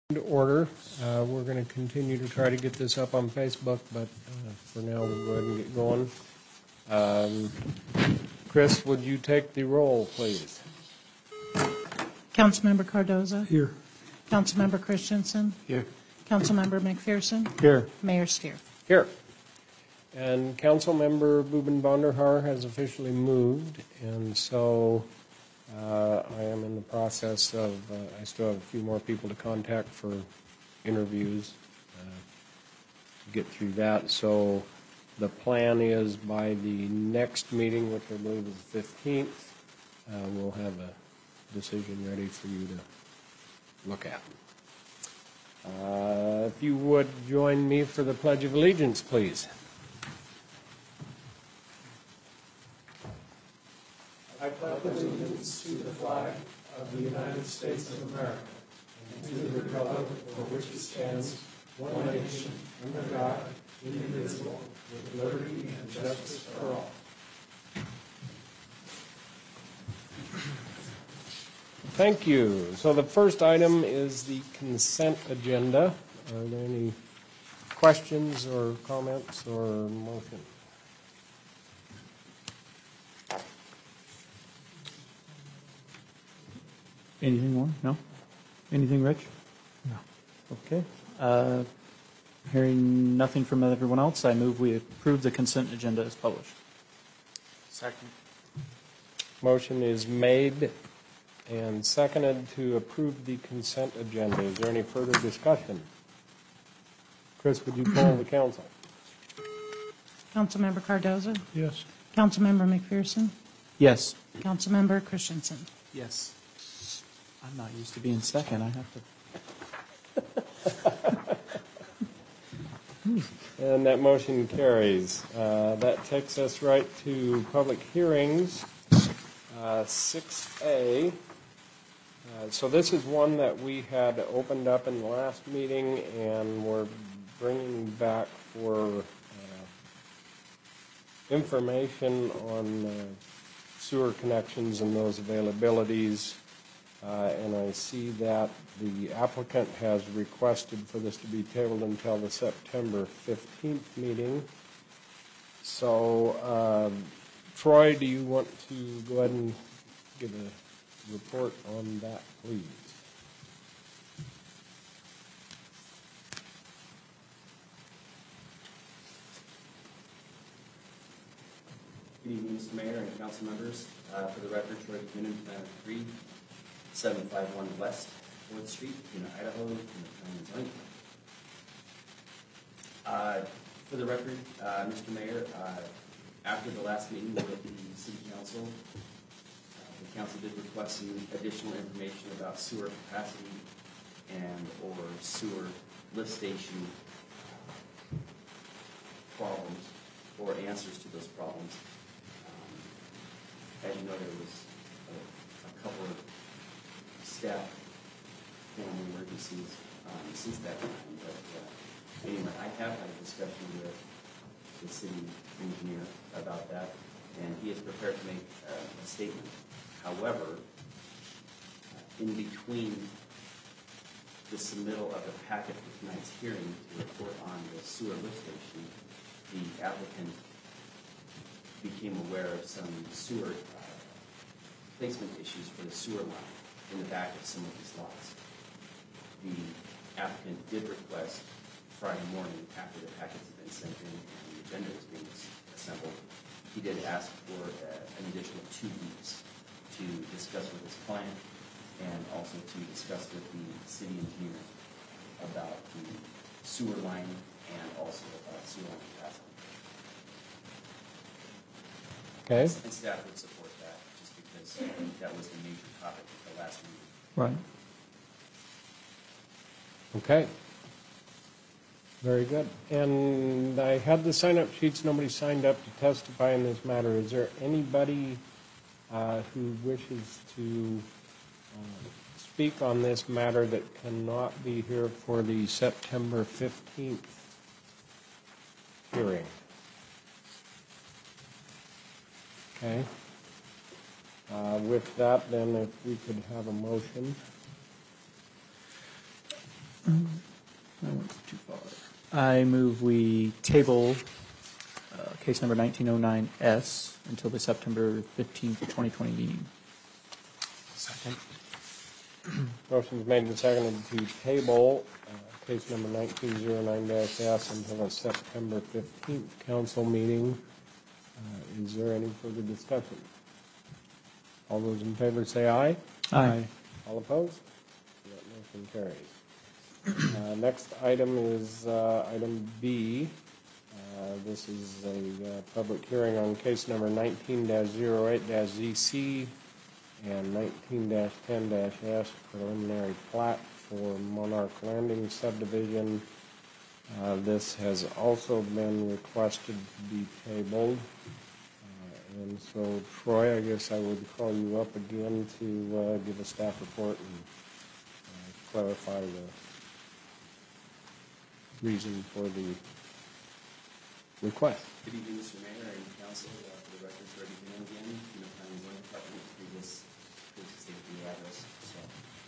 Order. We're going to continue to try to get this up on Facebook, but for now we'll go ahead and get going. Chris, would you take the roll, please? Councilmember Cardoza. Here. Councilmember Christensen. Here. Councilmember McPherson. Here. Mayor Steer. Here. And Councilmember Buben Vonderhaar has officially moved, and so I am in the process of, I still have a few more people to contact for interviews to get through that. So the plan is by the next meeting, which I believe is the 15th, we'll have a decision ready for you to look at. If you would join me for the Pledge of Allegiance, please. I pledge allegiance to the flag of the United States of America and to the republic for which it stands, one nation, under God, indivisible, with liberty and justice for all. Thank you. So the first item is the consent agenda. Are there any questions or comments or motion? Anything more? No? Anything, Rich? No. Okay. Hearing nothing from everyone else, I move we approve the consent agenda as published. Second. Motion is made and seconded to approve the consent agenda. Is there any further discussion? Chris, would you poll the council? Councilmember Cardoza. Yes. Councilmember McPherson. Yes. Councilmember Christensen. Yes. I'm not used to being second. I have to. And that motion carries. That takes us right to public hearings, 6A. So this is one that we had opened up in the last meeting, and we're bringing back for information on sewer connections and those availabilities. And I see that the applicant has requested for this to be tabled until the September 15th meeting. So, Troy, do you want to go ahead and give a report on that, please? Good evening, Mr. Mayor and council members. For the record, Troy McKinnon, 3751 West 4th Street, Puna, Idaho, in the Planning and Zoning. For the record, Mr. Mayor, after the last meeting with the City Council, the council did request some additional information about sewer capacity and or sewer lift station problems or answers to those problems. As you know, there was a couple of staff family emergencies since that time. But anyway, I have had a discussion with the city engineer about that, and he is prepared to make a statement. However, in between the submittal of the packet for tonight's hearing to report on the sewer lift station, the applicant became aware of some sewer placement issues for the sewer line in the back of some of these lots. The applicant did request Friday morning, after the packets had been sent in and the agenda was being assembled, he did ask for an additional 2 weeks to discuss with his client and also to discuss with the city engineer about the sewer line and also about sewer line capacity. Okay. And staff would support that, just because I think that was the major topic at the last meeting. Right. Okay. Very good. And I had the sign-up sheets. Nobody signed up to testify in this matter. Is there anybody who wishes to speak on this matter that cannot be here for the September 15th hearing? Okay. With that, then, if we could have a motion. I move we table case number 1909S until the September 15th, 2020 meeting. Second. Motion's made and seconded to table case number 1909-S until the September 15th council meeting. Is there any further discussion? All those in favor say aye. Aye. All opposed? That motion carries. Next item is item B. This is a public hearing on case number 19-08-ZC and 19-10-S preliminary plat for Monarch Landing subdivision. This has also been requested to be tabled. And so, Troy, I guess I would call you up again to give a staff report and clarify the reason for the request. Good evening, Mr. Mayor and Council. For the record, Freddie Van again, from the Planning and Zoning Department, previous safety address. So,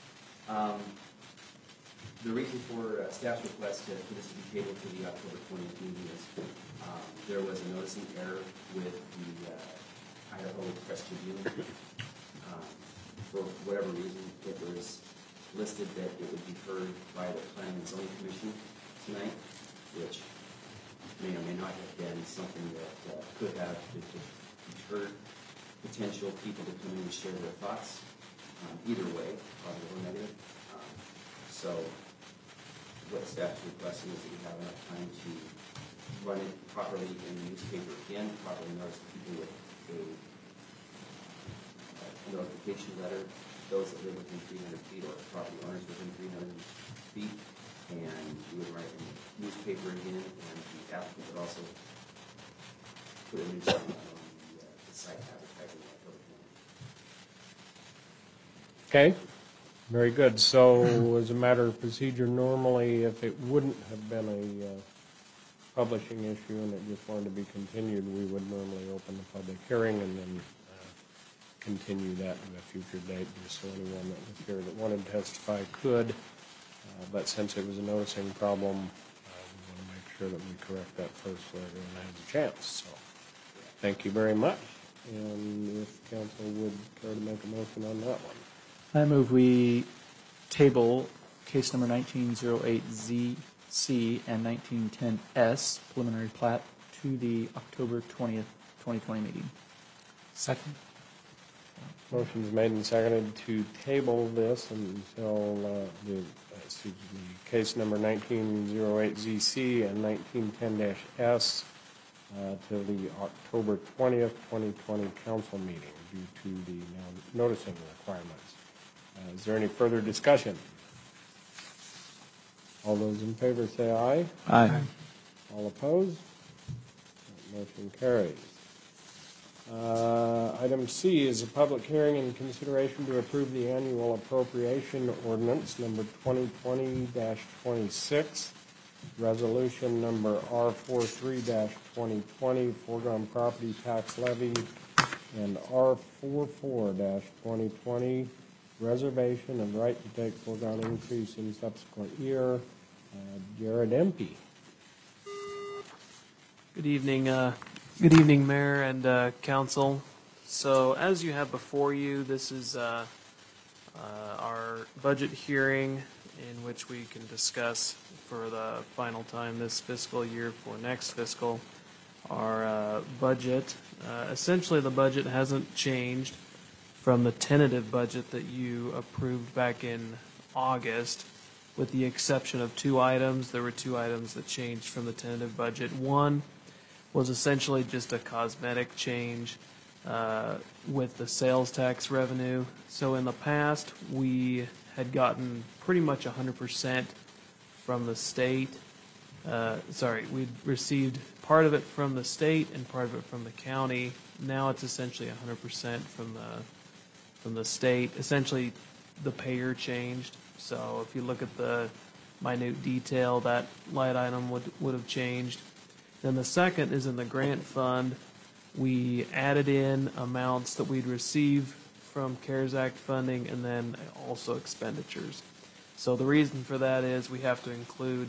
the reason for staff's request for this to be tabled to the October 20th meeting is there was a noticing error with the Idaho Press Tribune. For whatever reason, it was listed that it would be heard by the Planning and Zoning Commission tonight, which may or may not have been something that could have deterred potential people to come in and share their thoughts, either way, positive or negative. So what staff's requesting is that we have enough time to run it properly in the newspaper again, properly notice people with a notification letter, those that live within 300 feet or property owners within 300 feet, and we would write it in the newspaper again, and the applicant would also put a news sign on the site advertising that public Okay, hearing. very good. So as a matter of procedure, normally if it wouldn't have been a publishing issue and it just wanted to be continued, we would normally open the public hearing and then continue that to a future date, just so anyone that was here that wanted to testify could. But since it was a noticing problem, we want to make sure that we correct that first so everyone has a chance. So thank you very much. And if council would care to make a motion on that one. I move we table case number 1908ZC and 1910S preliminary plat to the October 20th, 2020 meeting. Second. Motion's made and seconded to table this until case number 1908ZC and 1910-S to the October 20th, 2020 council meeting due to the noticing requirements. Is there any further discussion? All those in favor say aye. Aye. All opposed? That motion carries. Item C is a public hearing in consideration to approve the annual appropriation ordinance number 2020-26, resolution number R43-2020, foregone property tax levy, and R44-2020, reservation of right to take foregone increase in subsequent year. Jared Empey. Good evening, Mayor and Council. So as you have before you, this is our budget hearing in which we can discuss for the final time this fiscal year for next fiscal our budget. Essentially, the budget hasn't changed from the tentative budget that you approved back in August, with the exception of two items. There were two items that changed from the tentative budget. One was essentially just a cosmetic change with the sales tax revenue. So in the past, we had gotten pretty much 100% from the state. We'd received part of it from the state and part of it from the county. Now it's essentially 100% from the state. Essentially, the payer changed. So if you look at the minute detail, that line item would have changed. Then the second is in the grant fund. We added in amounts that we'd receive from CARES Act funding and then also expenditures. So the reason for that is we have to include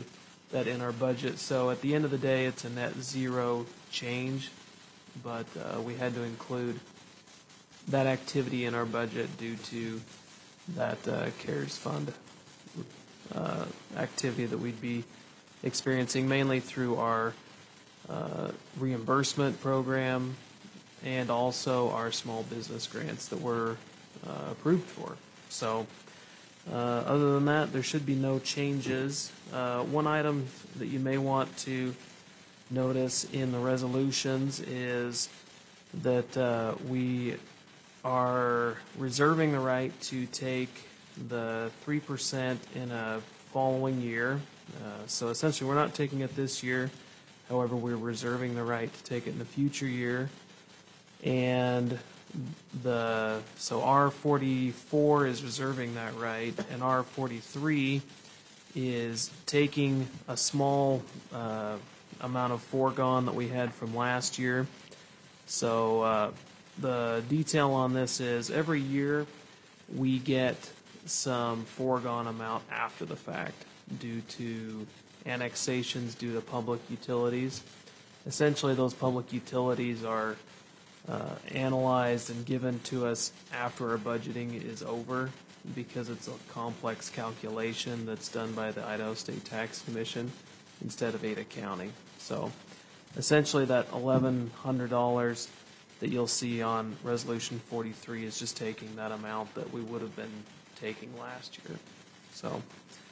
that in our budget. So at the end of the day, it's a net zero change, but we had to include that activity in our budget due to that CARES fund activity that we'd be experiencing mainly through our reimbursement program and also our small business grants that we're approved for. So other than that, there should be no changes. One item that you may want to notice in the resolutions is that we are reserving the right to take the 3% in a following year. So essentially, we're not taking it this year. However, we're reserving the right to take it in the future year. And so R44 is reserving that right, and R43 is taking a small amount of foregone that we had from last year. So the detail on this is every year we get some foregone amount after the fact due to annexations due to public utilities. Essentially, those public utilities are analyzed and given to us after our budgeting is over because it's a complex calculation that's done by the Idaho State Tax Commission instead of Ada County. So essentially that $1,100 that you'll see on Resolution 43 is just taking that amount that we would have been taking last year. So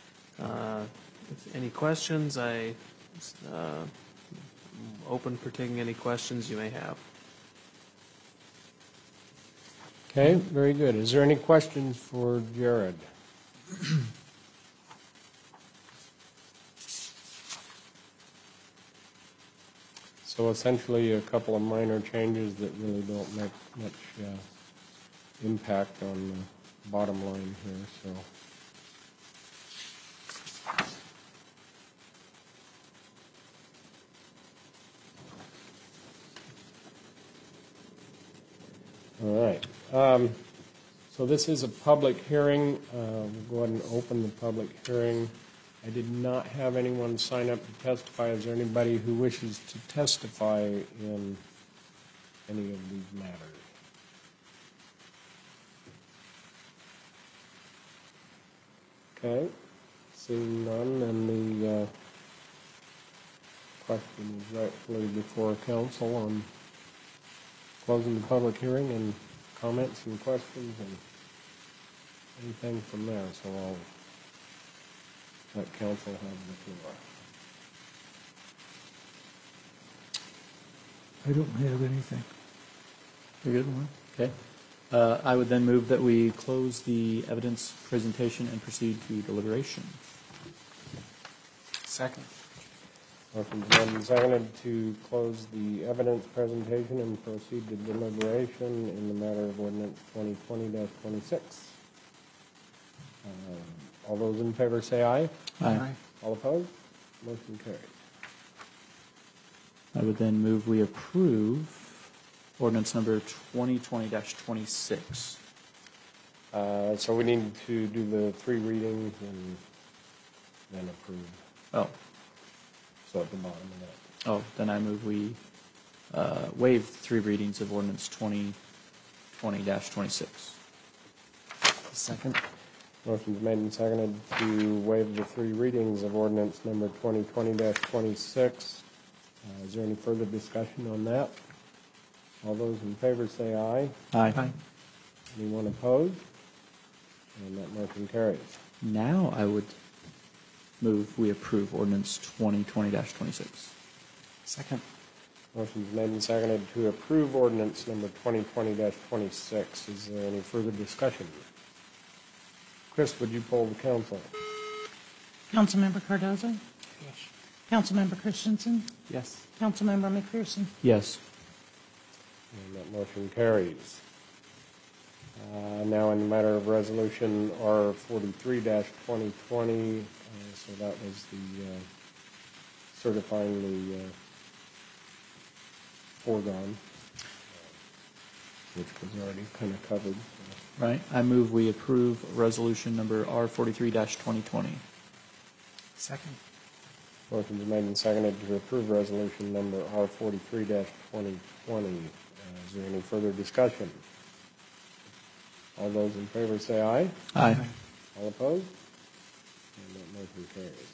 if any questions, I'm open for taking any questions you may have. Okay, very good. Is there any questions for Jared? So essentially, a couple of minor changes that really don't make much impact on the bottom line here. So. All right. So this is a public hearing. We'll go ahead and open the public hearing. I did not have anyone sign up to testify. Is there anybody who wishes to testify in any of these matters? Okay. Seeing none, then the question is rightfully before council on closing the public hearing and comments and questions and anything from there. So I'll let council have the floor. I don't have anything. You're good, Warren? Okay. I would then move that we close the evidence presentation and proceed to deliberation. Second. Motion made and seconded to close the evidence presentation and proceed to deliberation in the matter of ordinance 2020-26. All those in favor say aye. Aye. All opposed? Motion carries. I would then move we approve ordinance number 2020-26. So we need to do the 3 readings and then approve. Oh. So at the bottom of that. Oh, then I move we waive 3 readings of ordinance 2020-26. Second. Motion's made and seconded to waive the 3 readings of ordinance number 2020-26. Is there any further discussion on that? All those in favor say aye. Aye. Anyone opposed? And that motion carries. Now I would move we approve ordinance 2020-26. Second. Motion's made and seconded to approve ordinance number 2020-26. Is there any further discussion? Chris, would you poll the council? Councilmember Cardoza? Yes. Councilmember Christensen? Yes. Councilmember McPherson? Yes. And that motion carries. Now in the matter of resolution R43-2020, so that was the certifying the foregone, which was already kind of covered. Right. I move we approve resolution number R43-2020. Second. Motion's made and seconded to approve resolution number R43-2020. Is there any further discussion? All those in favor say aye. Aye. All opposed? And that motion carries.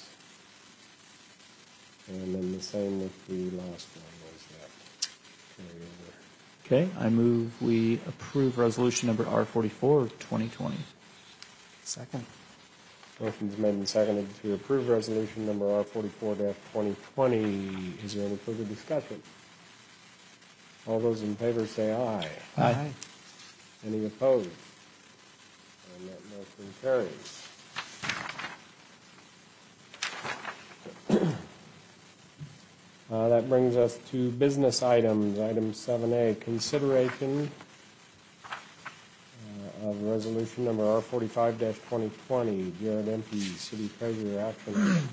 And then the same with the last one, was that carry over. Okay, I move we approve resolution number R44, 2020. Second. Motion's made and seconded to approve resolution number R44-2020. Is there any further discussion? All those in favor say aye. Aye. Any opposed? And that motion carries. That brings us to business items. Item 7A, consideration of resolution number R45-2020, Jared Empey, City Treasurer Action Item.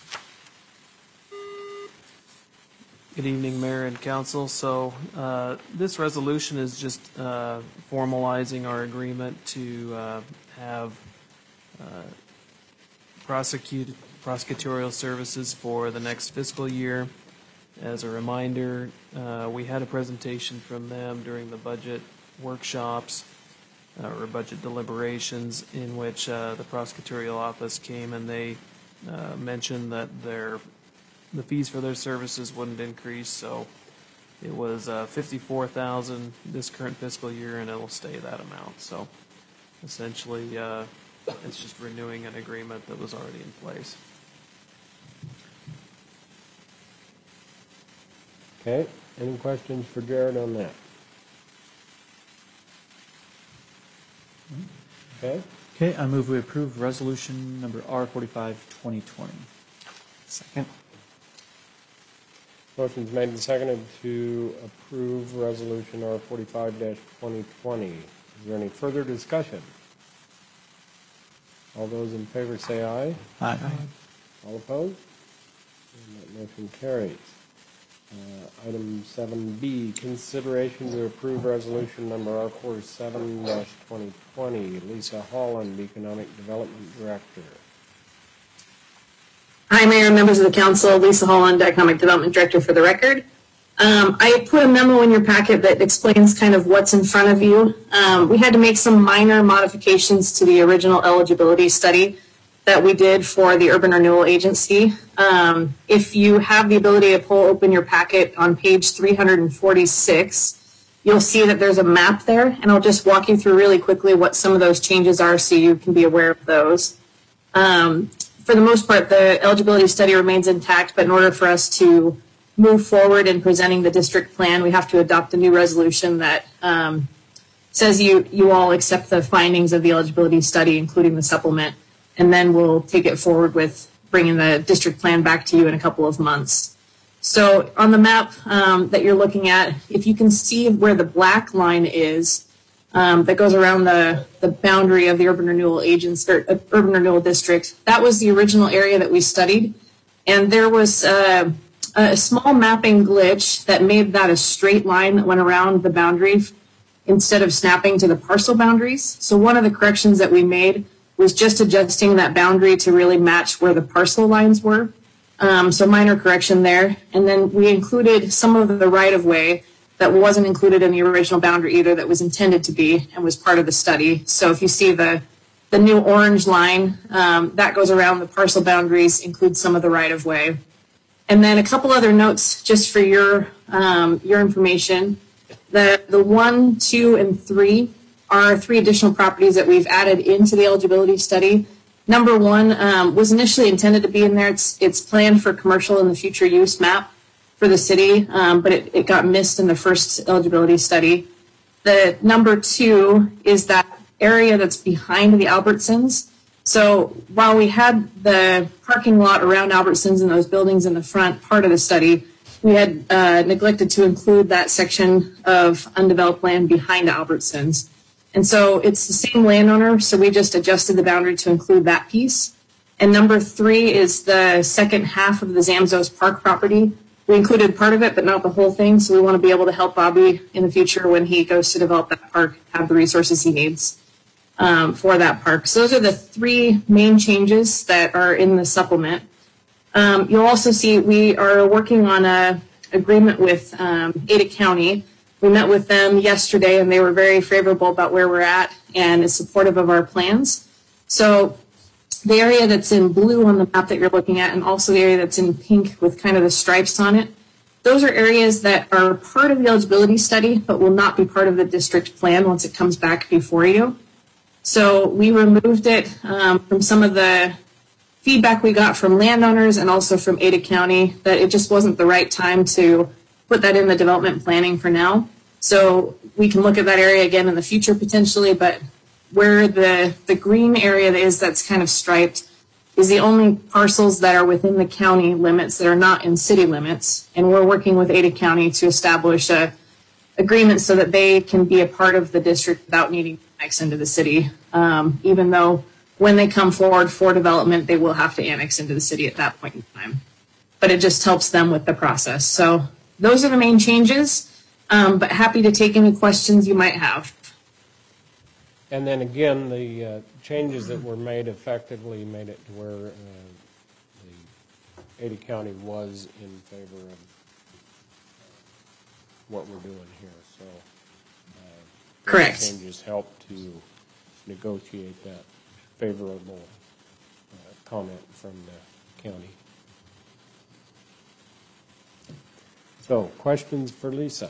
Good evening, Mayor and Council. So this resolution is just formalizing our agreement to have prosecutorial services for the next fiscal year. As a reminder, we had a presentation from them during the budget workshops or budget deliberations in which the prosecutorial office came and they mentioned that the fees for their services wouldn't increase, so it was $54,000 this current fiscal year, and it'll stay that amount. So essentially, it's just renewing an agreement that was already in place. Okay, any questions for Jared on that? Okay, Okay, I move we approve resolution number R45, 2020. Second. motion's made and seconded to approve resolution R45-2020. Is there any further discussion? All those in favor say aye. Aye. All opposed? And that motion carries. Item 7B, consideration to approve resolution number R47-2020, Lisa Holland, Economic Development Director. Hi, Mayor and members of the council. Lisa Holland, Economic Development Director for the record. I put a memo in your packet that explains kind of what's in front of you. We had to make some minor modifications to the original eligibility study that we did for the Urban Renewal Agency. If you have the ability to pull open your packet on page 346, you'll see that there's a map there, and I'll just walk you through really quickly what some of those changes are so you can be aware of those. For the most part, the eligibility study remains intact, but in order for us to move forward in presenting the district plan, we have to adopt a new resolution that says you all accept the findings of the eligibility study, including the supplement, and then we'll take it forward with bringing the district plan back to you in a couple of months. So on the map that you're looking at, if you can see where the black line is that goes around the boundary of the Urban Renewal Urban Renewal District, that was the original area that we studied. And there was a small mapping glitch that made that a straight line that went around the boundary instead of snapping to the parcel boundaries. So one of the corrections that we made was just adjusting that boundary to really match where the parcel lines were. So minor correction there. And then we included some of the right-of-way that wasn't included in the original boundary either, that was intended to be and was part of the study. So if you see the new orange line, that goes around the parcel boundaries, includes some of the right-of-way. And then a couple other notes just for your information. The 1, 2, and 3 are 3 additional properties that we've added into the eligibility study. Number 1 was initially intended to be in there. It's planned for commercial in the future use map for the city, but it got missed in the first eligibility study. The number 2 is that area that's behind the Albertsons. So while we had the parking lot around Albertsons and those buildings in the front part of the study, we had neglected to include that section of undeveloped land behind Albertsons. And so it's the same landowner, so we just adjusted the boundary to include that piece. And number 3 is the second half of the Zamzows Park property. We included part of it, but not the whole thing, so we want to be able to help Bobby in the future when he goes to develop that park, have the resources he needs for that park. So those are the 3 main changes that are in the supplement. You'll also see we are working on a agreement with Ada County. We met with them yesterday, and they were very favorable about where we're at and is supportive of our plans. So the area that's in blue on the map that you're looking at, and also the area that's in pink with kind of the stripes on it, those are areas that are part of the eligibility study, but will not be part of the district plan once it comes back before you. So we removed it from some of the feedback we got from landowners and also from Ada County that it just wasn't the right time to put that in the development planning for now. So we can look at that area again in the future potentially, but where the green area is that's kind of striped is the only parcels that are within the county limits that are not in city limits. And we're working with Ada County to establish a agreement so that they can be a part of the district without needing to annex into the city, even though when they come forward for development, they will have to annex into the city at that point in time. But it just helps them with the process. So those are the main changes, but happy to take any questions you might have. And then again, the changes that were made effectively made it to where the Ada County was in favor of what we're doing here. So Correct. those changes help to negotiate that favorable comment from the county. So, questions for Lisa?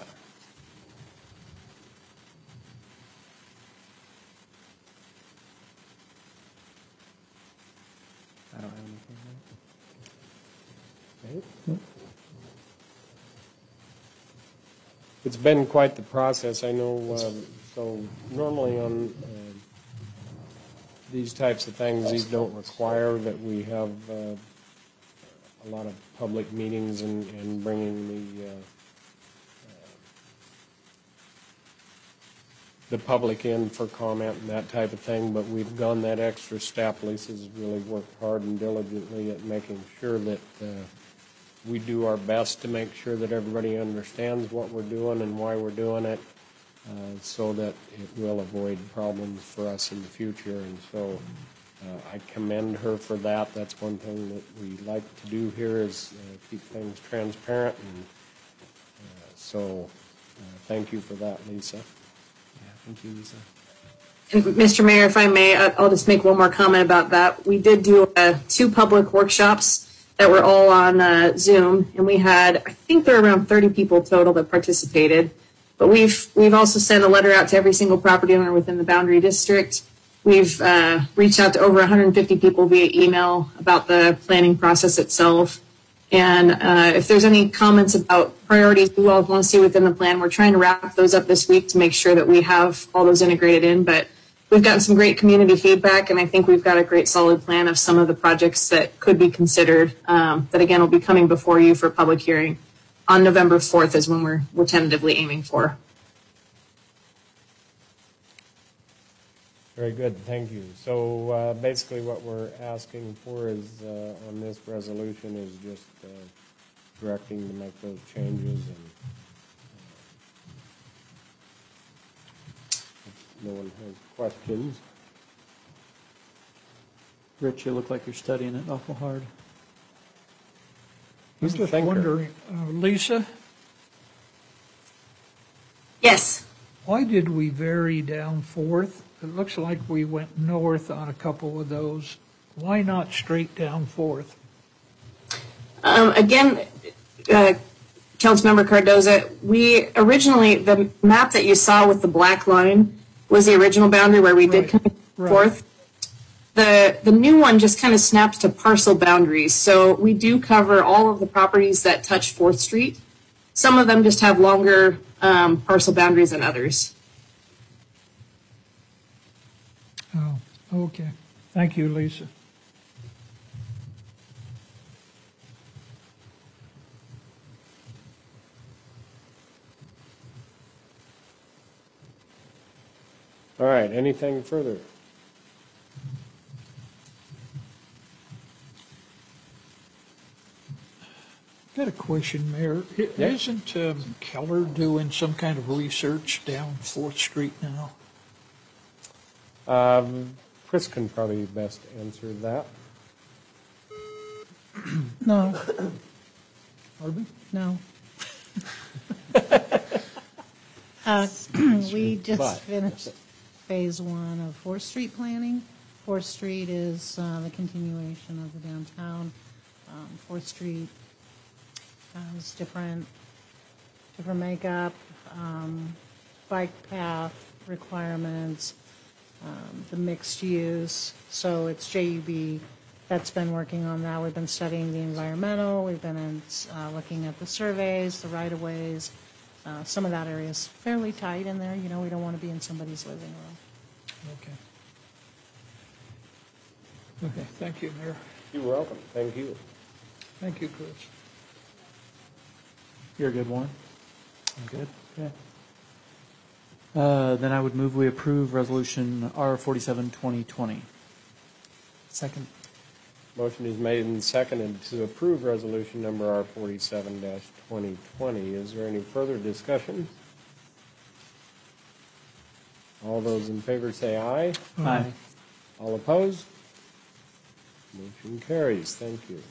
I don't have anything. Okay. It's been quite the process, I know. So normally on these types of things, these don't require that we have a lot of public meetings and bringing the public in for comment and that type of thing, but we've gone that extra step. Lisa's really worked hard and diligently at making sure that we do our best to make sure that everybody understands what we're doing and why we're doing it, so that it will avoid problems for us in the future. And so I commend her for that. That's one thing that we like to do here is keep things transparent. And so thank you for that, Lisa. Yeah, thank you, Lisa. And Mr. Mayor, if I may, I'll just make one more comment about that. We did do 2 public workshops that were all on Zoom, and we had, I think there were around 30 people total that participated. But we've also sent a letter out to every single property owner within the boundary district. We've reached out to over 150 people via email about the planning process itself. And if there's any comments about priorities we all want to see within the plan, we're trying to wrap those up this week to make sure that we have all those integrated in. But we've gotten some great community feedback, and I think we've got a great solid plan of some of the projects that could be considered that, again, will be coming before you for public hearing on November 4th is when we're tentatively aiming for. Very good, thank you. So basically what we're asking for is, on this resolution, is just directing to make those changes, and if no one has questions. Rich, you look like you're studying it awful hard. I'm just wondering, Lisa, Yes. why did we vary down Fourth? It looks like we went north on a couple of those. Why not straight down Fourth? Again, Councilmember Cardoza, we originally, the map that you saw with the black line was the original boundary where we did come forth. The new one just kind of snaps to parcel boundaries. So we do cover all of the properties that touch 4th Street. Some of them just have longer parcel boundaries than others. Oh, okay. Thank you, Lisa. All right, anything further? Got a question, Mayor. Isn't Keller doing some kind of research down 4th Street now? Chris can probably best answer that. No, Pardon? no. We But- just finished Phase 1 of 4th Street planning. 4th Street is the continuation of the downtown. 4th Street has different makeup, bike path requirements, the mixed use. So it's JUB that's been working on that. We've been studying the environmental. We've been looking at the surveys, the right-of-ways. Some of that area is fairly tight in there. You know, we don't want to be in somebody's living room. Okay. Okay, thank you, Mayor. You're welcome. Thank you. Thank you, Chris. You're good, Warren? I'm good. Okay. Then I would move we approve Resolution R47, 2020. Second. Motion is made and seconded to approve resolution number R47-2020. Is there any further discussion? All those in favor say aye. Aye. All opposed? Motion carries. Thank you.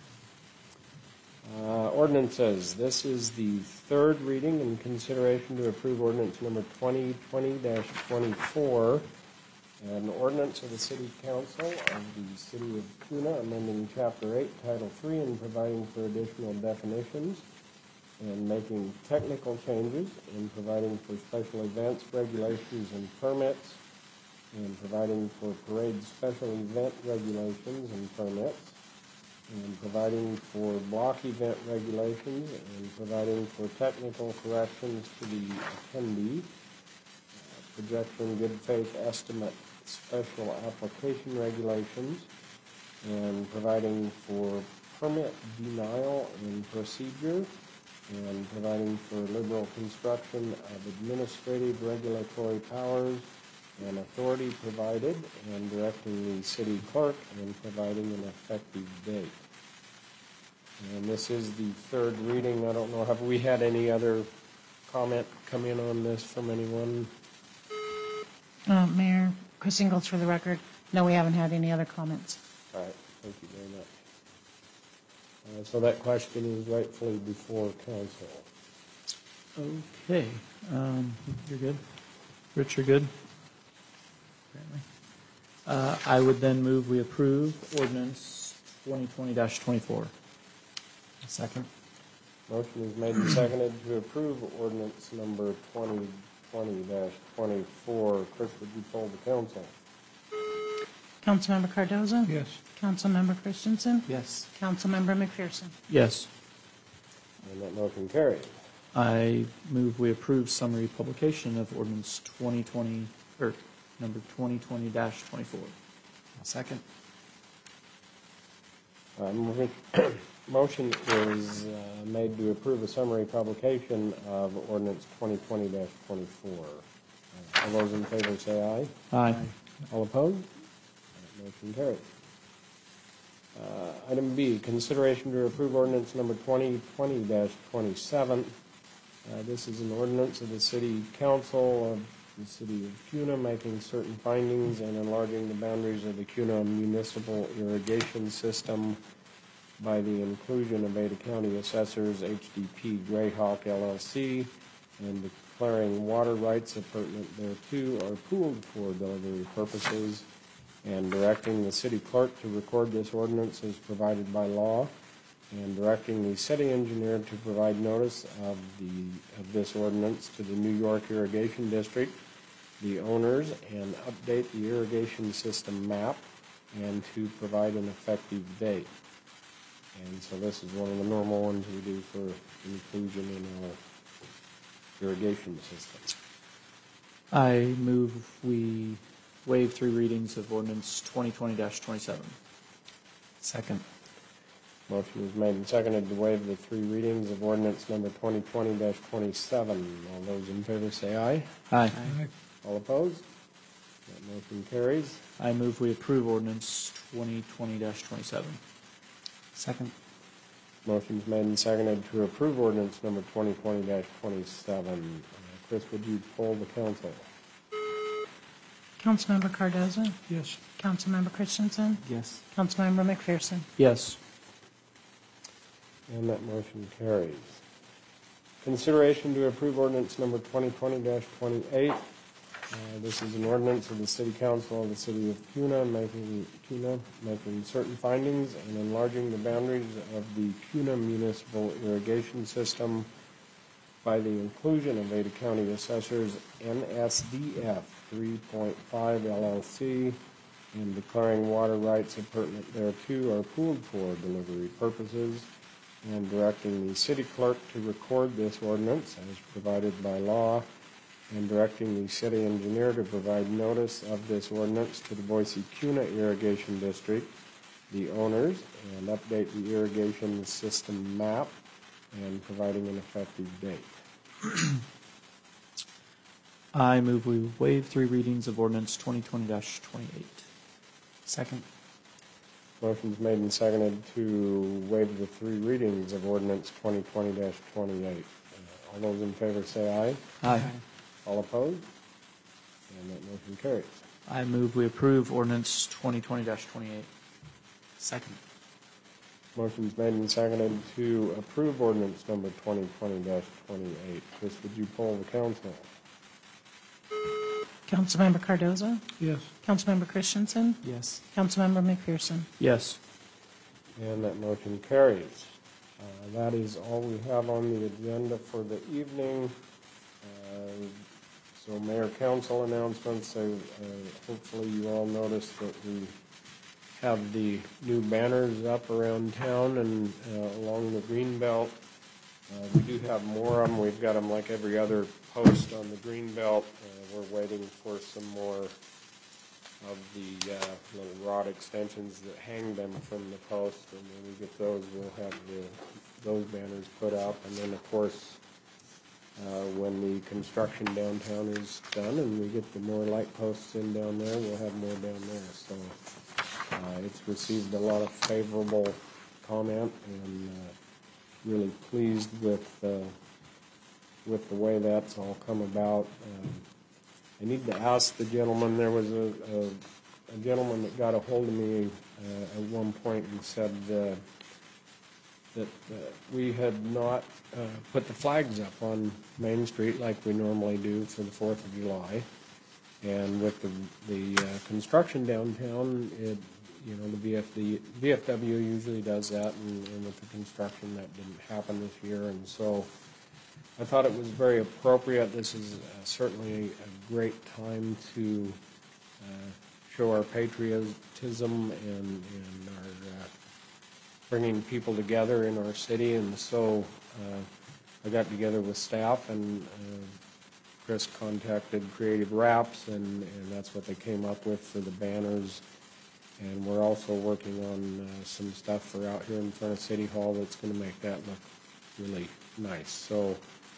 Ordinances. This is the third reading and consideration to approve ordinance number 2020-24, an ordinance of the City Council of the City of Kuna amending Chapter 8, Title 3, and providing for additional definitions, and making technical changes, and providing for special events, regulations, and permits, and providing for parade special event regulations and permits, and providing for block event regulations, and providing for technical corrections to the attendee, projection good faith estimate special application regulations, and providing for permit denial and procedure, and providing for liberal construction of administrative regulatory powers and authority provided, and directing the city clerk and providing an effective date. And this is the third reading. I don't know, have we had any other comment come in on this from anyone? Mayor, Chris Ingalls for the record. No, we haven't had any other comments. All right, thank you very much. So that question is rightfully before council. Okay. You're good? Rich, you're good? Apparently. I would then move we approve ordinance 2020-24. Second. Motion is made and seconded to approve ordinance number 2020-24. Chris, would you poll the council? Councilmember Cardoza? Yes. Councilmember Christensen? Yes. Councilmember McPherson? Yes. And that motion carries. I move we approve summary publication of ordinance 2020, or number 2020-24. Second. Motion is made to approve a summary publication of ordinance 2020-24. All those in favor say aye. Aye. All opposed? That motion carries. Item B, consideration to approve ordinance number 2020-27. This is an ordinance of the City Council of the City of Kuna making certain findings and enlarging the boundaries of the Kuna municipal irrigation system by the inclusion of Ada County Assessors HDP Grayhawk LLC, and declaring water rights appurtenant thereto are pooled for delivery purposes, and directing the city clerk to record this ordinance as provided by law, and directing the city engineer to provide notice of this ordinance to the New York Irrigation District, the owners, and update the irrigation system map, and to provide an effective date. And so this is one of the normal ones we do for inclusion in our irrigation system. I move we waive three readings of ordinance 2020-27. Second. Motion is made and seconded to waive the three readings of ordinance number 2020-27. All those in favor say aye. Aye. All opposed? That motion carries. I move we approve ordinance 2020-27. Second. Motion is made and seconded to approve ordinance number 2020-27. Chris, would you poll the council? Councilmember Cardoza? Yes. Councilmember Christensen? Yes. Councilmember McPherson? Yes. And that motion carries. Consideration to approve ordinance number 2020-28. This is an ordinance of the City Council of the City of Kuna making certain findings and enlarging the boundaries of the Kuna Municipal Irrigation System by the inclusion of Ada County Assessors NSDF 3.5 LLC and declaring water rights appurtenant thereto are pooled for delivery purposes, and directing the city clerk to record this ordinance as provided by law, and directing the city engineer to provide notice of this ordinance to the Boise Kuna Irrigation District, the owners, and update the irrigation system map, and providing an effective date. I move we waive 3 readings of ordinance 2020-28. Second. Motion's made and seconded to waive the 3 readings of ordinance 2020-28. All those in favor say aye. Aye. All opposed? And that motion carries. I move we approve ordinance 2020-28. Second. Motion's made and seconded to approve ordinance number 2020-28. Chris, would you poll the council? Councilmember Cardoza? Yes. Councilmember Christensen? Yes. Councilmember McPherson? Yes. And that motion carries. That is all we have on the agenda for the evening. So Mayor Council announcements. Hopefully you all noticed that we have the new banners up around town and along the green belt. We do have more of them. We've got them like every other post on the green belt. We're waiting for some more of the little rod extensions that hang them from the post, and when we get those, we'll have those banners put up. And then, of course, when the construction downtown is done and we get the more light posts in down there, we'll have more down there. So it's received a lot of favorable comment, and really pleased with the way that's all come about. I need to ask the gentleman. There was a gentleman that got a hold of me at one point and said that we had not put the flags up on Main Street like we normally do for the 4th of July. And with the construction downtown, the VFW usually does that, and with the construction that didn't happen this year. And so I thought it was very appropriate. This is certainly a great time to show our patriotism and our bringing people together in our city. And so I got together with staff, and Chris contacted Creative Wraps, and that's what they came up with for the banners. And we're also working on some stuff for out here in front of City Hall that's going to make that look really nice. So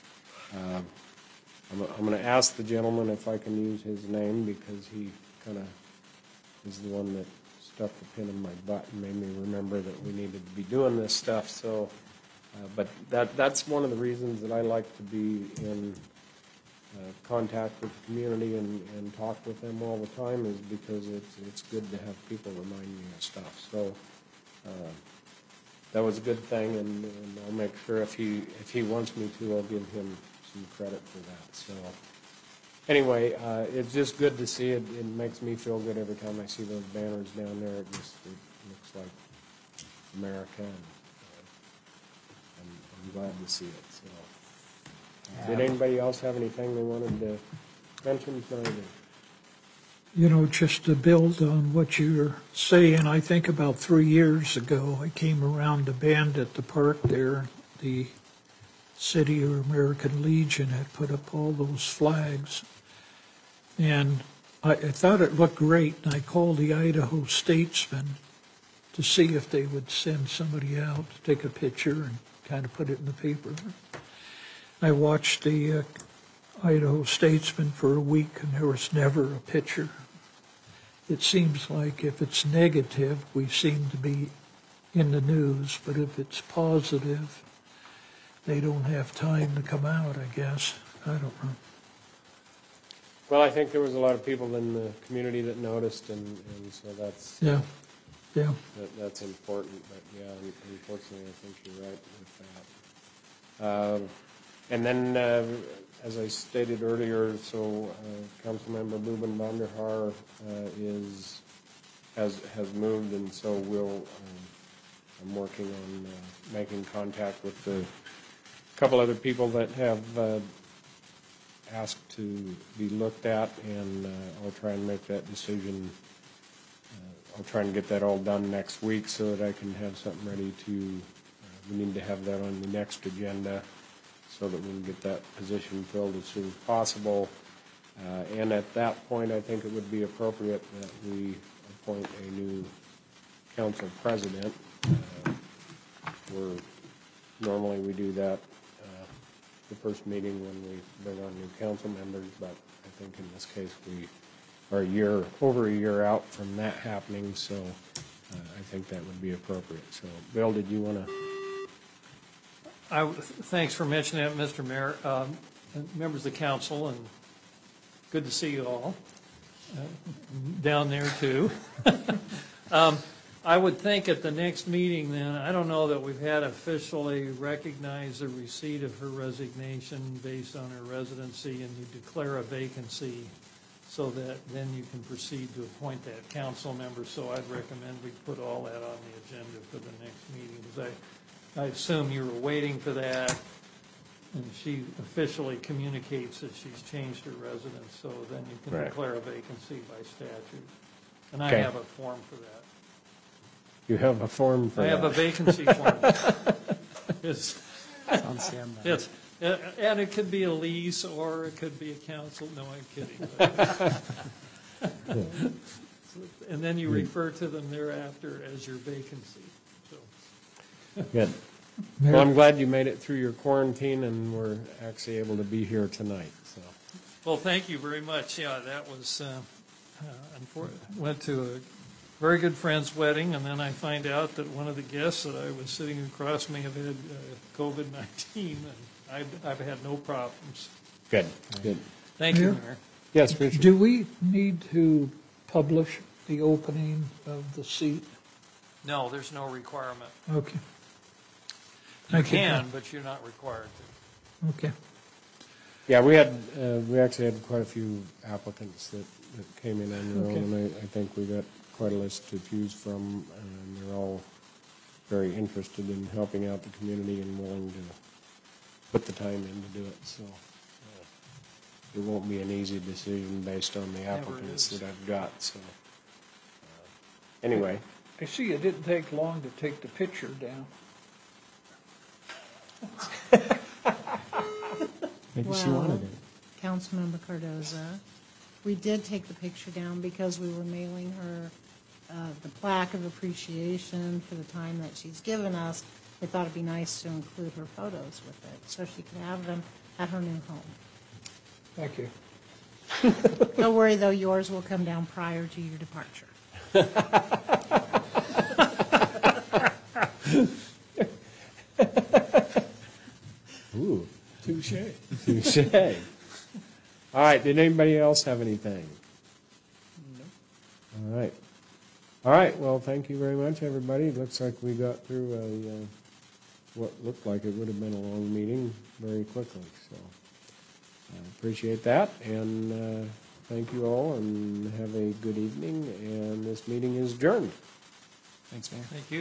I'm going to ask the gentleman if I can use his name, because he kind of is the one that stuck the pin in my butt and made me remember that we needed to be doing this stuff. So, but that's one of the reasons that I like to be in contact with the community and talk with them all the time, is because it's good to have people remind me of stuff. So that was a good thing, and I'll make sure if he wants me to, I'll give him some credit for that. So anyway, it's just good to see it. It makes me feel good every time I see those banners down there. It looks like America, and I'm glad to see it. So. Did anybody else have anything they wanted to mention tonight? Just to build on what you're saying, I think about 3 years ago, I came around a band at the park there. The City or American Legion had put up all those flags, and I thought it looked great, and I called the Idaho Statesman to see if they would send somebody out to take a picture and kind of put it in the paper. I watched the Idaho Statesman for a week, and there was never a picture. It seems like if it's negative, we seem to be in the news, but if it's positive, they don't have time to come out, I guess. I don't know. Well, I think there was a lot of people in the community that noticed, and so that's Yeah. Yeah. That's important, but yeah, unfortunately, I think you're right with that. And then, as I stated earlier, so Councilmember Boobin Bonderhar has moved, and so I'm working on making contact with the couple other people that have asked to be looked at, and I'll try and make that decision. I'll try and get that all done next week so that I can have something ready to, we need to have that on the next agenda so that we can get that position filled as soon as possible. And at that point, I think it would be appropriate that we appoint a new council president. Normally we do that the first meeting when we bring on new council members, but I think in this case we are over a year out from that happening, so I think that would be appropriate. So, Bill, did you want to? Thanks for mentioning that, Mr. Mayor. Members of the council, and good to see you all down there too. I would think at the next meeting then, I don't know that we've had officially recognized the receipt of her resignation based on her residency, and you declare a vacancy so that then you can proceed to appoint that council member. So I'd recommend we put all that on the agenda for the next meeting, because I assume you were waiting for that, and she officially communicates that she's changed her residence, so then you can declare a vacancy by statute. And I have a form for that. You have a form for that? I have a vacancy form. It's on standby. And it could be a lease, or it could be a council. No, I'm kidding. And then you refer to them thereafter as your vacancy. So. Good. Well, I'm glad you made it through your quarantine and we're actually able to be here tonight. So. Well, thank you very much. Yeah, that was went to a very good friend's wedding, and then I find out that one of the guests that I was sitting across me have had COVID-19, and I've had no problems. Good. Good. Thank you, Mayor? Mayor. Yes, Richard. Do we need to publish the opening of the seat? No, there's no requirement. Okay. You can, but you're not required to. Okay. Yeah, we actually had quite a few applicants that came in on their own, and I think we got quite a list to choose from, and they're all very interested in helping out the community and willing to put the time in to do it. So it won't be an easy decision based on the applicants that I've got. So anyway. I see it didn't take long to take the picture down. Maybe she wanted it. Councilmember Cardoza, we did take the picture down because we were mailing her the plaque of appreciation for the time that she's given us. We thought it'd be nice to include her photos with it, so she could have them at her new home. Thank you. Don't worry, though, yours will come down prior to your departure. Ooh. Touche. Touche. All right, did anybody else have anything? No. All right. All right, well, thank you very much, everybody. It looks like we got through what looked like it would have been a long meeting very quickly. So I appreciate that, and thank you all, and have a good evening, and this meeting is adjourned. Thanks, Mayor. Thank you.